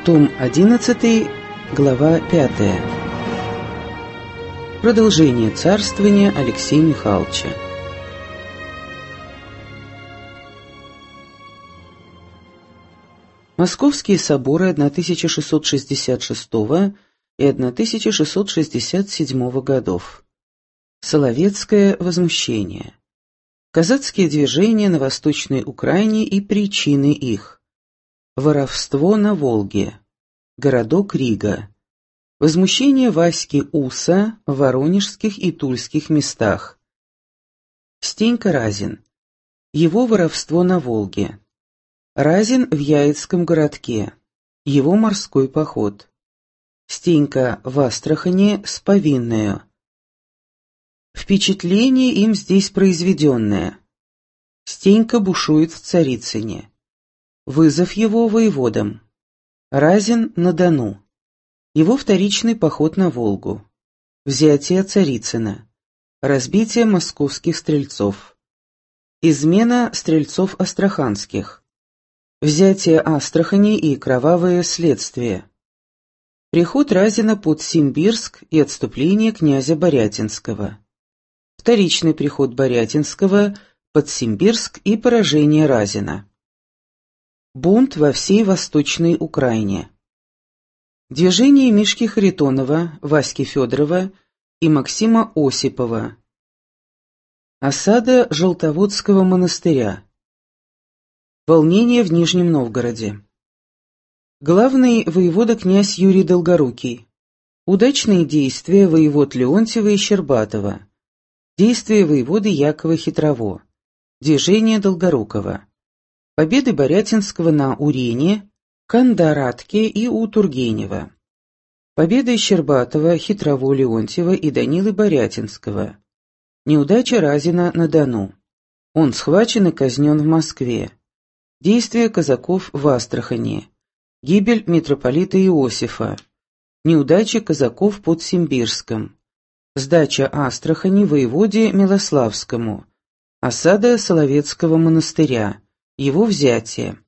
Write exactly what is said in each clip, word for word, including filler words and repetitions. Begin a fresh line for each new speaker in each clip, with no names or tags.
Том одиннадцатый, глава пятая. Продолжение царствования Алексея Михайловича. Московские соборы тысяча шестьсот шестьдесят шестого и тысяча шестьсот шестьдесят седьмого годов. Соловецкое возмущение. Казацкие движения на Восточной Украине и причины их. Воровство на Волге. Городок Рига. Возмущение Васьки Уса в воронежских и тульских местах. Стенька Разин. Его воровство на Волге. Разин в Яицком городке. Его морской поход. Стенька в Астрахани с повинною. Впечатление им здесь произведенное. Стенька бушует в Царицыне. Вызов его воеводам. Разин на Дону. Его вторичный поход на Волгу. Взятие Царицына. Разбитие московских стрельцов. Измена стрельцов астраханских. Взятие Астрахани и кровавое следствие. Приход Разина под Симбирск и отступление князя Борятинского. Вторичный приход Борятинского под Симбирск и поражение Разина. Бунт во всей Восточной Украине. Движение Мишки Харитонова, Васьки Федорова и Максима Осипова. Осада Желтоводского монастыря. Волнение в Нижнем Новгороде. Главный воевода князь Юрий Долгорукий. Удачные действия воевод Леонтьева и Щербатова. Действия воеводы Якова Хитрово. Движение Долгорукова. Победы Борятинского на Урене, Кандаратке и у Тургенева. Победы Щербатова, Хитрово, Леонтьева и Данилы Борятинского. Неудача Разина на Дону. Он схвачен и казнен в Москве. Действия казаков в Астрахани. Гибель митрополита Иосифа. Неудача казаков под Симбирском. Сдача Астрахани воеводе Милославскому. Осада Соловецкого монастыря. Его взятие.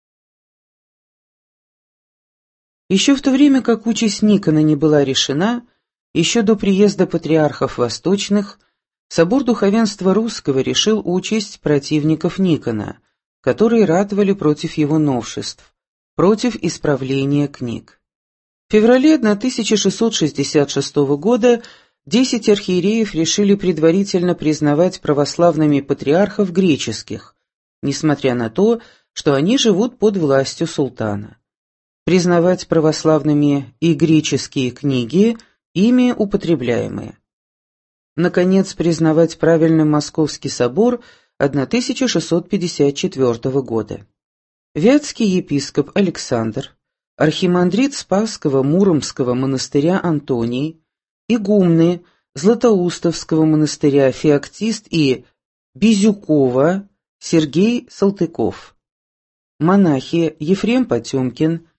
Еще в то время, как участь Никона не была решена, еще до приезда патриархов восточных, собор духовенства русского решил участь противников Никона, которые ратовали против его новшеств, против исправления книг. В феврале тысяча шестьсот шестьдесят шестого года десять архиереев решили предварительно признавать православными патриархов греческих, несмотря на то, что они живут под властью султана. Признавать православными и греческие книги, ими употребляемые. Наконец, признавать правильным Московский собор тысяча шестьсот пятьдесят четвёртого года. Вятский епископ Александр, архимандрит Спасского Муромского монастыря Антоний, игумны Златоустовского монастыря Феоктист и Безюкова Сергей Салтыков, монахи Ефрем Потемкин,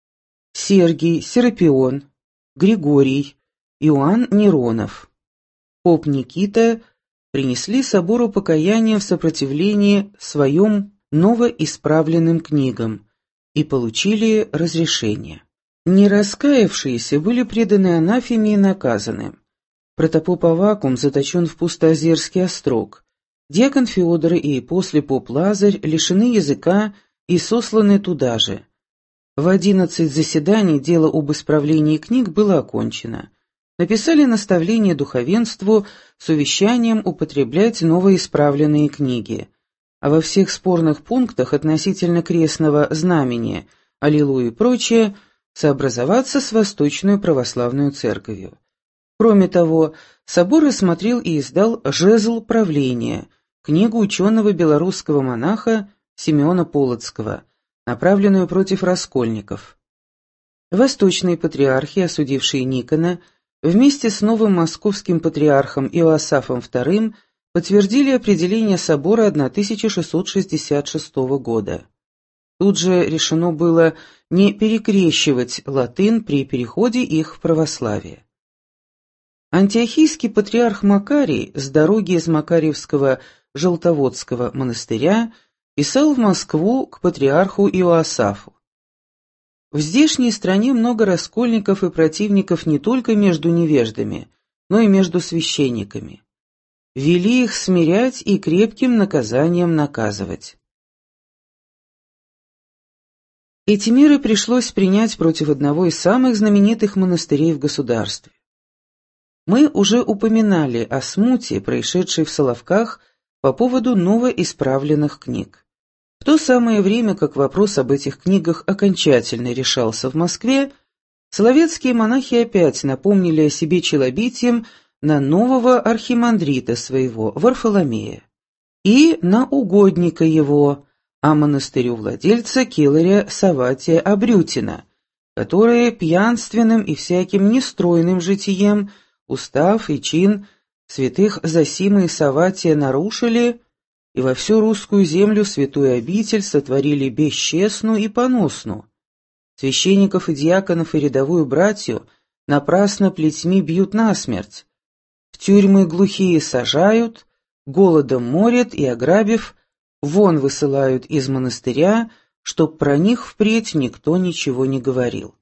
Сергий Серапион, Григорий, Иоанн Неронов, поп Никита принесли собору покаяние в сопротивлении своим новоисправленным книгам и получили разрешение. Нераскаявшиеся были преданы анафеме и наказаны. Протопоп Аввакум заточен в Пустоозерский острог. Диакон Феодор и после поп Лазарь лишены языка и сосланы туда же. В одиннадцать заседаний дело об исправлении книг было окончено. Написали наставление духовенству с увещанием употреблять новоисправленные книги, а во всех спорных пунктах относительно крестного знамения, аллилуйя и прочее, сообразоваться с Восточную Православную Церковью. Кроме того, собор рассмотрел и издал «Жезл правления», книгу ученого белорусского монаха Симеона Полоцкого, направленную против раскольников. Восточные патриархи, осудившие Никона, вместе с новым московским патриархом Иоасафом вторым подтвердили определение собора тысяча шестьсот шестьдесят шестого года. Тут же решено было не перекрещивать латынь при переходе их в православие. Антиохийский патриарх Макарий с дороги из Макарьевского Желтоводского монастыря писал в Москву к патриарху Иоасафу: В здешней стране много раскольников и противников не только между невеждами, но и между священниками. Вели их смирять и крепким наказанием наказывать. Эти меры пришлось принять против одного из самых знаменитых монастырей в государстве. Мы уже упоминали о смуте, происшедшей в Соловках по поводу новоисправленных книг. В то самое время, как вопрос об этих книгах окончательно решался в Москве, соловецкие монахи опять напомнили о себе челобитием на нового архимандрита своего, Варфоломея, и на угодника его, а монастырю-владельца Киларя Савватия Абрютина, которые пьянственным и всяким нестройным житием устав и чин святых Зосимы и Савватия нарушили и во всю русскую землю святую обитель сотворили бесчестную и поносную. Священников и диаконов и рядовую братью напрасно плетьми бьют насмерть, в тюрьмы глухие сажают, голодом морят и, ограбив, вон высылают из монастыря, чтоб про них впредь никто ничего не говорил.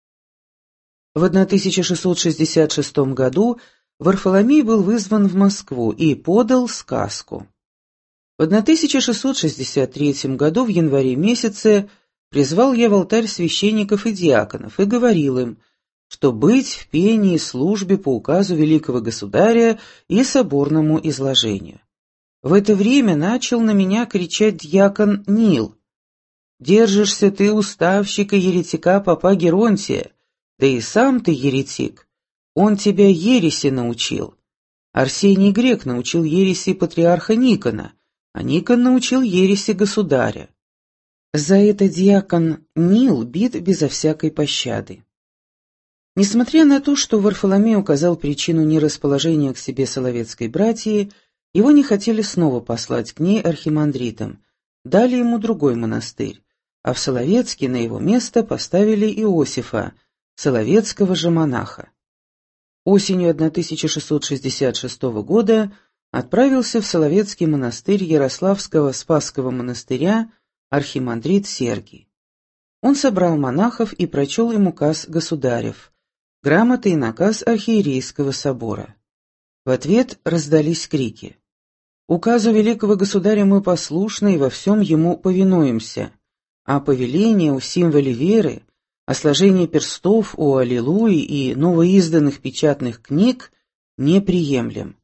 В тысяча шестьсот шестьдесят шестом году Варфоломей был вызван в Москву и подал сказку. В тысяча шестьсот шестьдесят третьем году в январе месяце призвал я в алтарь священников и диаконов и говорил им, что быть в пении и службе по указу великого государя и соборному изложению. В это время начал на меня кричать дьякон Нил: «Держишься ты уставщика-еретика попа Геронтия, да и сам ты еретик, он тебя ереси научил. Арсений Грек научил ереси патриарха Никона, а Никон научил ереси государя». За это дьякон Нил бит безо всякой пощады. Несмотря на то, что Варфоломей указал причину нерасположения к себе соловецкой братьи, его не хотели снова послать к ней архимандритом, дали ему другой монастырь, а в Соловецке на его место поставили Иосифа, соловецкого же монаха. Осенью тысяча шестьсот шестьдесят шестого года отправился в Соловецкий монастырь Ярославского Спасского монастыря архимандрит Сергий. Он собрал монахов и прочел им указ государев, грамоты и наказ архиерейского собора. В ответ раздались крики: «Указу великого государя мы послушны и во всем ему повинуемся, а повеление о символе веры, о сложении перстов, о аллилуйи и новоизданных печатных книг не приемлем».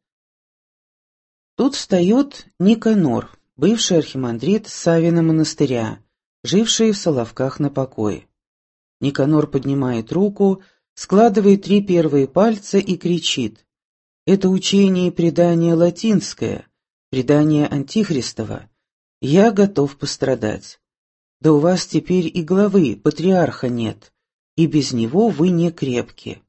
Тут встает Никанор, бывший архимандрит Савина монастыря, живший в Соловках на покое. Никанор поднимает руку, складывает три первые пальца и кричит: «Это учение и предание латинское, предание антихристово. Я готов пострадать. Да у вас теперь и главы, патриарха нет, и без него вы не крепки.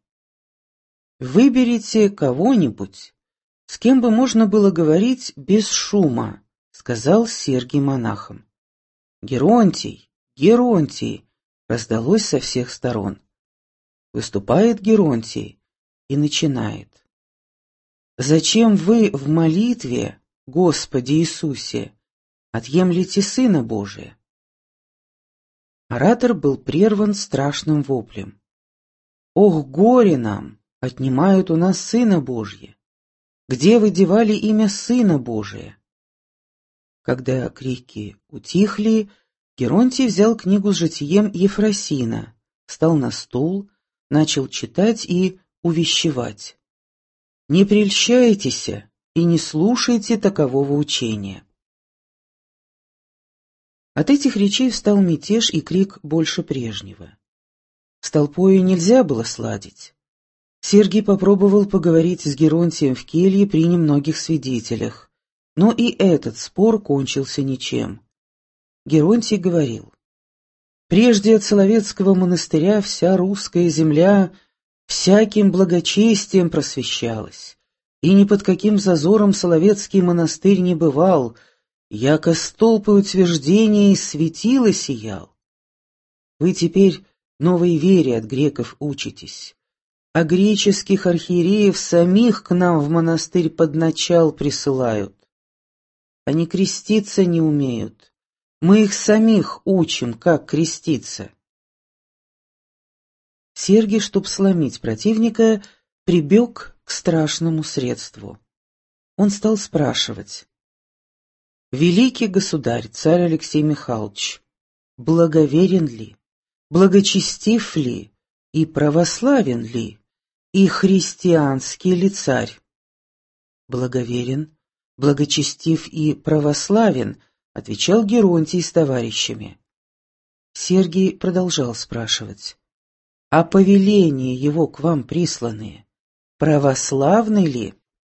Выберите кого-нибудь, с кем бы можно было говорить без шума», — сказал Сергий монахам. «Геронтий, Геронтий!» — раздалось со всех сторон. Выступает Геронтий и начинает: «Зачем вы в молитве, Господи Иисусе, отъемлете Сына Божия?» Оратор был прерван страшным воплем: «Ох, горе нам! Отнимают у нас Сына Божия! Где вы девали имя Сына Божия?» Когда крики утихли, Геронтий взял книгу с житием Ефросина, встал на стул, начал читать и увещевать: «Не прельщайтесь и не слушайте такового учения». От этих речей встал мятеж и крик больше прежнего. С толпою нельзя было сладить. Сергий попробовал поговорить с Геронтием в келье при немногих свидетелях, но и этот спор кончился ничем. Геронтий говорил: «Прежде от Соловецкого монастыря вся русская земля всяким благочестием просвещалась, и ни под каким зазором Соловецкий монастырь не бывал, яко столпы утверждения и светило сиял. Вы теперь новой вере от греков учитесь, а греческих архиереев самих к нам в монастырь под начал присылают. Они креститься не умеют, мы их самих учим, как креститься». Сергий, чтоб сломить противника, прибег к страшному средству. Он стал спрашивать: «Великий государь, царь Алексей Михайлович, благоверен ли, благочестив ли и православен ли, и христианский ли царь?» «Благоверен, благочестив и православен», — отвечал Геронтий с товарищами. Сергий продолжал спрашивать: «А повеления его к вам присланные православны ли?»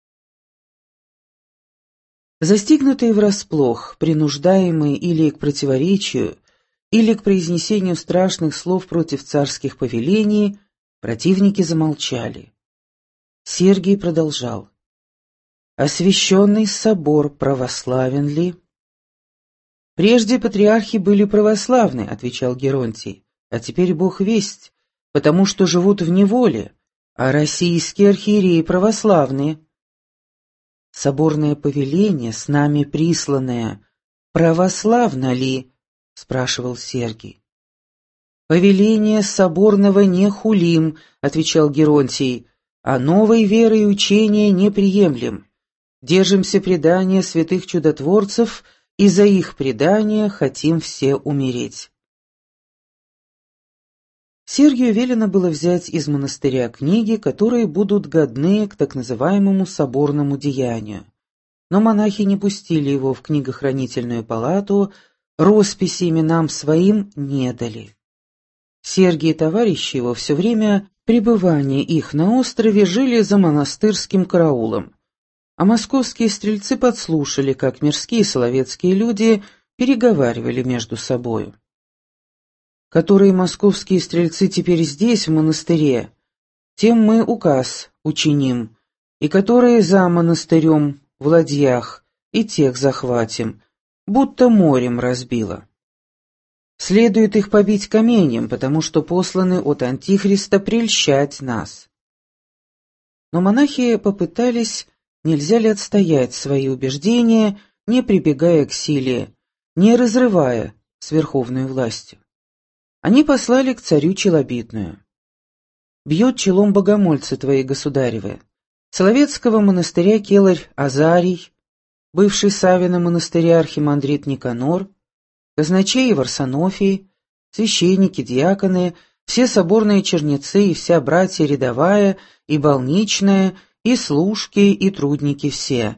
Застигнутые врасплох, принуждаемые или к противоречию, или к произнесению страшных слов против царских повелений, противники замолчали. Сергий продолжал: «Освященный собор православен ли?» «Прежде патриархи были православны», — отвечал Геронтий, «а теперь Бог весть, потому что живут в неволе, а российские архиереи православные». «Соборное повеление, с нами присланное, православно ли?» — спрашивал Сергий. «Повеление соборного не хулим», — отвечал Геронтий, «а новой веры и учения не приемлем. Держимся предания святых чудотворцев, и за их предания хотим все умереть». Сергию велено было взять из монастыря книги, которые будут годны к так называемому соборному деянию. Но монахи не пустили его в книгохранительную палату, росписи именам своим не дали. Сергий и товарищи его все время пребывания их на острове жили за монастырским караулом, а московские стрельцы подслушали, как мирские соловецкие люди переговаривали между собою. «Которые московские стрельцы теперь здесь, в монастыре, тем мы указ учиним, и которые за монастырем в ладьях, и тех захватим, будто морем разбило. Следует их побить каменем, потому что посланы от Антихриста прельщать нас». Но монахи попытались, нельзя ли отстоять свои убеждения, не прибегая к силе, не разрывая с верховной властью. Они послали к царю челобитную: «Бьет челом богомольцы твои, государевы, Соловецкого монастыря келарь Азарий, бывший Савина монастыря архимандрит Никанор, казначеи Варсонофий, священники, диаконы, все соборные чернецы и вся братья рядовая и больничная, и служки, и трудники все.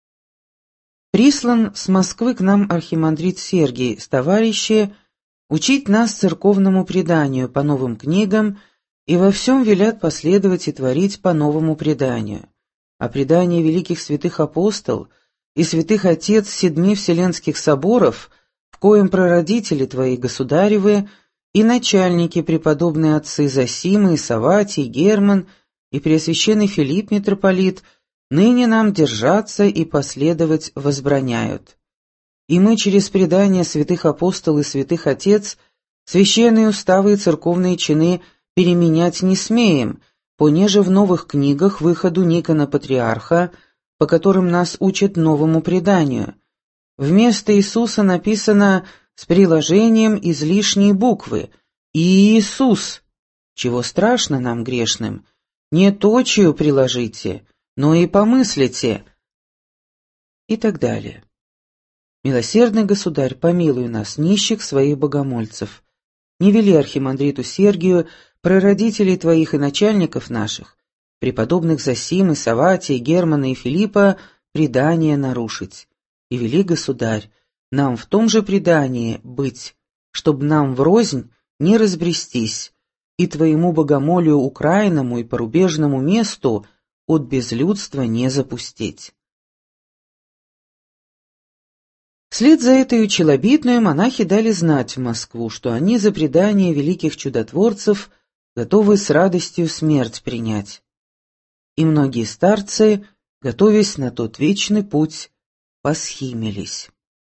Прислан с Москвы к нам архимандрит Сергий с товарищи учить нас церковному преданию по новым книгам и во всем велят последовать и творить по новому преданию. А предание великих святых апостол и святых отец седми вселенских соборов, в коем прародители твои государевы и начальники преподобные отцы Зосимы, и Савватий, Герман и преосвященный Филипп митрополит, ныне нам держаться и последовать возбраняют. И мы через предания святых апостол и святых отец священные уставы и церковные чины переменять не смеем, понеже в новых книгах выходу Никона Патриарха, по которым нас учат новому преданию. Вместо Иисуса написано с приложением излишней буквы «Иисус», чего страшно нам грешным, не точию приложите, но и помыслите, и так далее. Милосердный государь, помилуй нас, нищих своих богомольцев. Не вели архимандриту Сергию, прародителей твоих и начальников наших, преподобных Зосимы, Савватия, Германа и Филиппа, предание нарушить. И вели, государь, нам в том же предании быть, чтоб нам врознь не разбрестись, и твоему богомолию украинному и порубежному месту от безлюдства не запустить. Вслед за этой челобитную монахи дали знать в Москву, что они за предание великих чудотворцев готовы с радостью смерть принять. И многие старцы, готовясь на тот вечный путь, посхимились.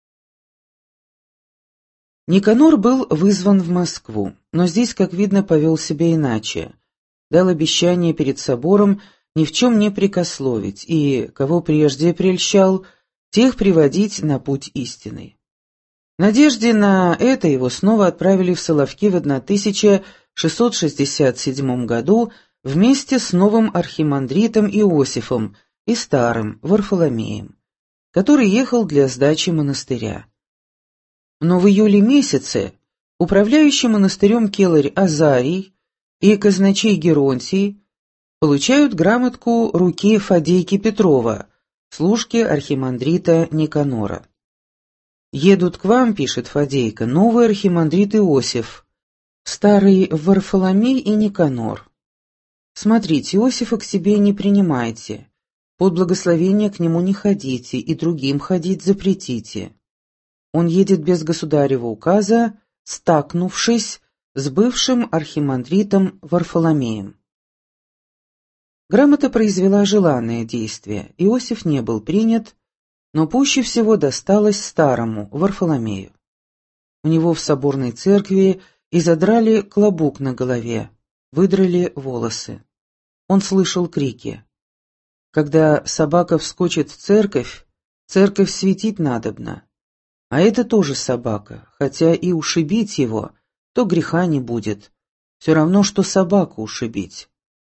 Никанор был вызван в Москву, но здесь, как видно, повел себя иначе. Дал обещание перед собором ни в чем не прекословить, и, кого прежде прельщал, тех приводить на путь истинный. В надежде на это его снова отправили в Соловки в тысяча шестьсот шестьдесят седьмом году вместе с новым архимандритом Иосифом и старым Варфоломеем, который ехал для сдачи монастыря. Но в июле месяце управляющий монастырем келарь Азарий и казначей Геронтий получают грамотку руки Фадейки Петрова, служки архимандрита Никанора. «Едут к вам, — пишет Фадейка, — новый архимандрит Иосиф, старый Варфоломей и Никанор. Смотрите, Иосифа к себе не принимайте, под благословение к нему не ходите и другим ходить запретите. Он едет без государева указа, стакнувшись с бывшим архимандритом Варфоломеем». Грамота произвела желанное действие. Иосиф не был принят, но пуще всего досталось старому Варфоломею. У него в соборной церкви изодрали клобук на голове, выдрали волосы. Он слышал крики. Когда собака вскочит в церковь, церковь светить надобно. А это тоже собака, хотя и ушибить его, то греха не будет. Все равно, что собаку ушибить.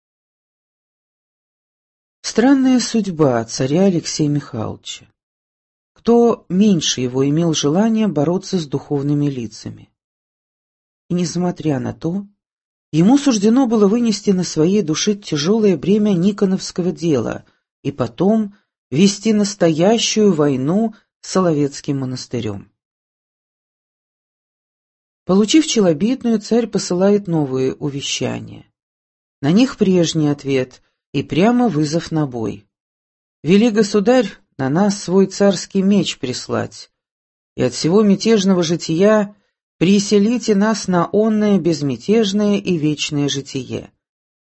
Странная судьба царя Алексея Михайловича. Кто меньше его имел желание бороться с духовными лицами. И несмотря на то, ему суждено было вынести на своей душе тяжелое бремя Никоновского дела и потом вести настоящую войну с Соловецким монастырем. Получив челобитную, царь посылает новые увещания. На них прежний ответ и прямо вызов на бой. «Вели, государь, на нас свой царский меч прислать, и от всего мятежного жития приселите нас на онное безмятежное и вечное житие».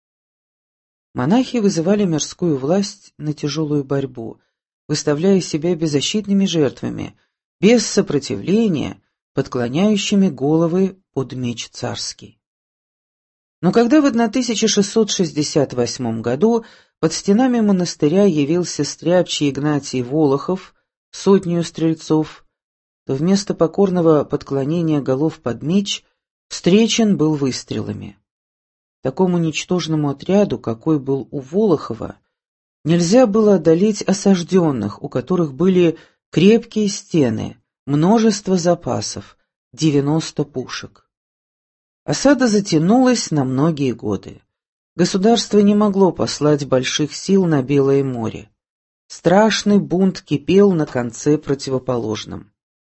Монахи вызывали мирскую власть на тяжелую борьбу, выставляя себя беззащитными жертвами, без сопротивления, подклоняющими головы под меч царский. Но когда в тысяча шестьсот шестьдесят восьмом году под стенами монастыря явился стряпчий Игнатий Волохов, сотню стрельцов, то вместо покорного подклонения голов под меч встречен был выстрелами. Такому ничтожному отряду, какой был у Волохова, нельзя было одолеть осажденных, у которых были крепкие стены, множество запасов, девяносто пушек. Осада затянулась на многие годы. Государство не могло послать больших сил на Белое море. Страшный бунт кипел на конце противоположном.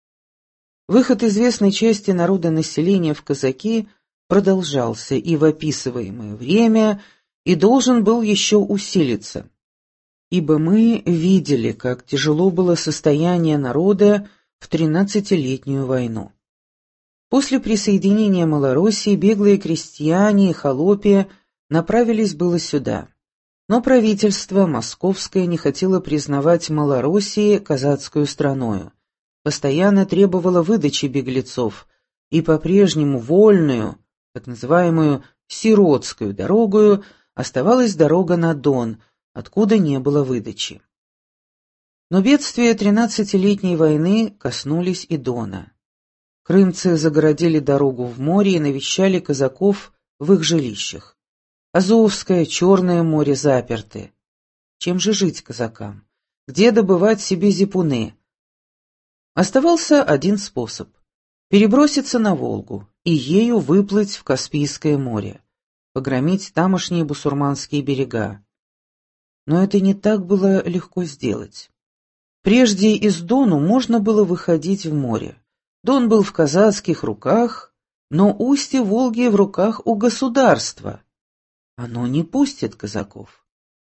Выход известной части народонаселения в казаки продолжался и в описываемое время, и должен был еще усилиться. Ибо мы видели, как тяжело было состояние народа в тринадцатилетнюю войну. После присоединения Малороссии беглые крестьяне и холопи направились было сюда. Но правительство московское не хотело признавать Малороссии казацкую страною, постоянно требовало выдачи беглецов и по-прежнему вольную, так называемую сиротскую дорогою, оставалась дорога на Дон, откуда не было выдачи. Но бедствия тринадцатилетней войны коснулись и Дона. Крымцы загородили дорогу в море и навещали казаков в их жилищах. Азовское, Черное море заперты. Чем же жить казакам? Где добывать себе зипуны? Оставался один способ — переброситься на Волгу и ею выплыть в Каспийское море, погромить тамошние бусурманские берега. Но это не так было легко сделать. Прежде из Дону можно было выходить в море. Дон был в казацких руках, но устье Волги в руках у государства. Оно не пустит казаков.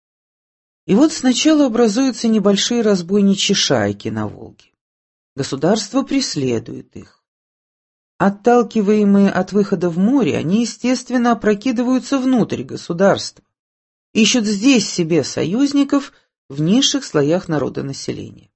И вот сначала образуются небольшие разбойничьи шайки на Волге. Государство преследует их. Отталкиваемые от выхода в море, они, естественно, опрокидываются внутрь государства, ищут здесь себе союзников в низших слоях народонаселения.